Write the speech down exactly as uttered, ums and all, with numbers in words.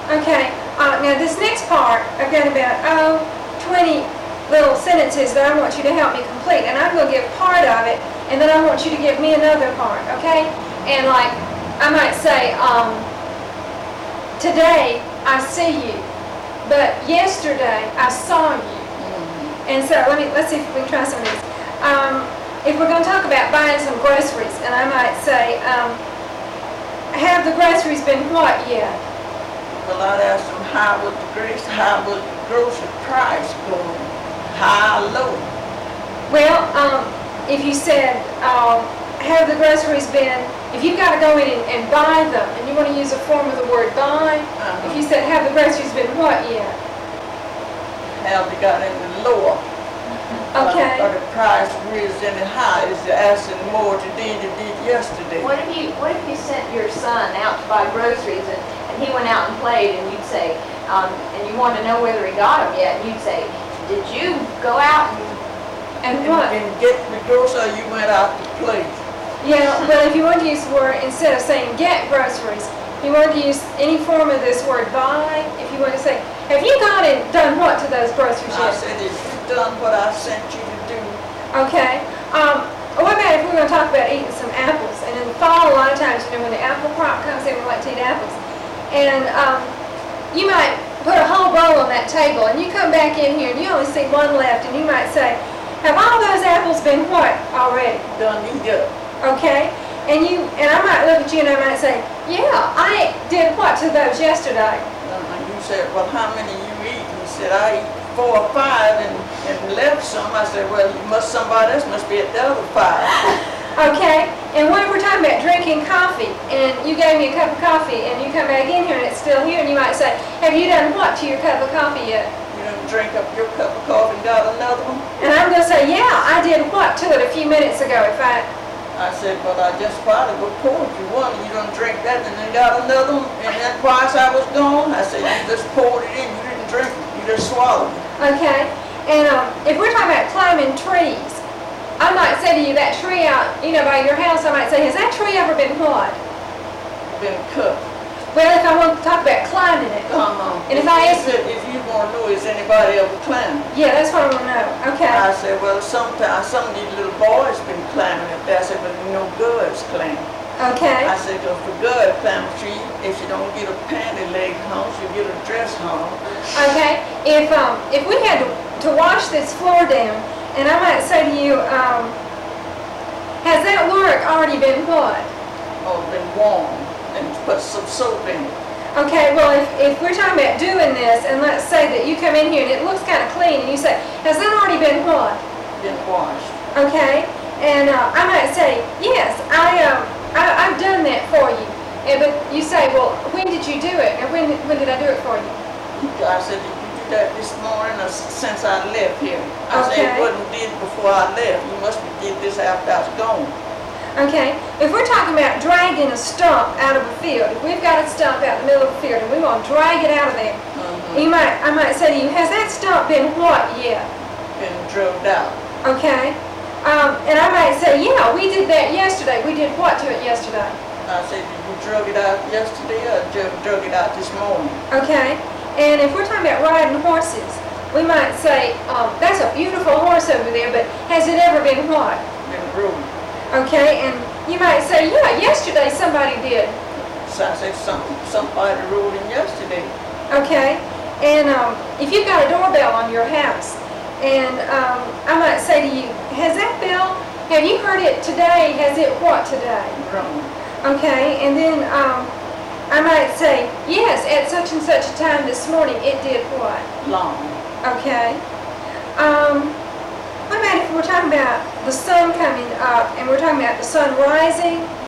Okay, uh, now this next part, I've got about, oh, twenty little sentences that I want you to help me complete, and I'm going to give part of it, and then I want you to give me another part, okay? And like, I might say, um, today I see you, but yesterday I saw you. Mm-hmm. And so let me, let's see if we can try some of these. Um, if we're going to talk about buying some groceries, and I might say, um, have the groceries been what yet? Well, I'd ask them, how would the grocery, how would the grocery price go? High or low? Well, um, if you said, um, have the groceries been, if you've got to go in and, and buy them, and you want to use a form of the word buy, uh-huh. If you said, have the groceries been what yet? Have they got any lower? Okay. Or, or the price raised any higher? Is they asking more today than they did yesterday? What if you What if you sent your son out to buy groceries and, and he went out and played, and you'd say, um, and you wanted to know whether he got them yet, and you'd say, did you go out and and what? And, and get the groceries, or you went out to play? Yeah. Well, if you want to use the word, instead of saying get groceries, if you want to use any form of this word buy, if you want to say, have you gone and done what to those groceries I yet? said, have you done what I sent you to do? Okay. Um, what about if we're going to talk about eating some apples? And in the fall, a lot of times, you know, when the apple crop comes in, we like to eat apples. And um, you might put a whole bowl on that table, and you come back in here, and you only see one left, and you might say, have all those apples been what already? Done eat up. Okay. And you and I might look at you, and I might say, yeah, I did what to those yesterday? Uh, you said, well, how many you eat? He said, I eat four or five and, and left some. I said, well, you must somebody else must be at the other five. Okay. And when we're talking about drinking coffee, and you gave me a cup of coffee, and you come back in here and it's still here, and you might say, have you done what to your cup of coffee yet? You didn't drink up your cup of coffee and got another one? And I'm going to say, yeah, I did what to it a few minutes ago. If I I said, well, I just probably would poured you one, and you don't drink that, and then got another one, and then twice I was gone, I said, you just poured it in, you didn't drink it, you just swallowed it. Okay, and um, if we're talking about climbing trees, I might say to you, that tree out, you know, by your house, I might say, has that tree ever been what? Been cut. Well, if I want to talk about climbing it. Come on. And if, if I ask you, if you want to know, is anybody ever climbing? Yeah, that's what I want to know. Okay. I said, well, sometimes some of these little boys been climbing up there. I said, but no girls climbing. Okay. I said, because for girls climb a tree, if you don't get a panty leg home, you get a dress home. Okay. If um if we had to, to wash this floor down, and I might say to you, um, has that work already been what? Oh, been warm. And put some soap in it. Okay, well, if, if we're talking about doing this, and let's say that you come in here and it looks kind of clean, and you say, has that already been what? Been washed. Okay, and uh, I might say, yes, I, um, I, I've done that for you. And, but you say, well, when did you do it? And when, when did I do it for you? I said, did you do that this morning or since I left here? I Okay. said, it wasn't did before I left. You must have did this after I was gone. Okay, if we're talking about dragging a stump out of a field, if we've got a stump out in the middle of the field and we want to drag it out of there, mm-hmm. you might, I might say to you, has that stump been what yet? Been drugged out. Okay, um, and I might say, yeah, we did that yesterday. We did what to it yesterday? I said, did you drug it out yesterday or drug, drug it out this morning? Okay, and if we're talking about riding horses, we might say, um, that's a beautiful horse over there, but has it ever been what? Been rode. Okay, and you might say, yeah, yesterday somebody did. So I said, some, somebody rode in yesterday. Okay, and um, if you've got a doorbell on your house, and um, I might say to you, has that bell, have you heard it today? Has it what today? Wrong. Okay, and then um, I might say, yes, at such and such a time this morning, it did what? Long. Okay. Um, what about if we're talking about the sun coming up and we're talking about the sun rising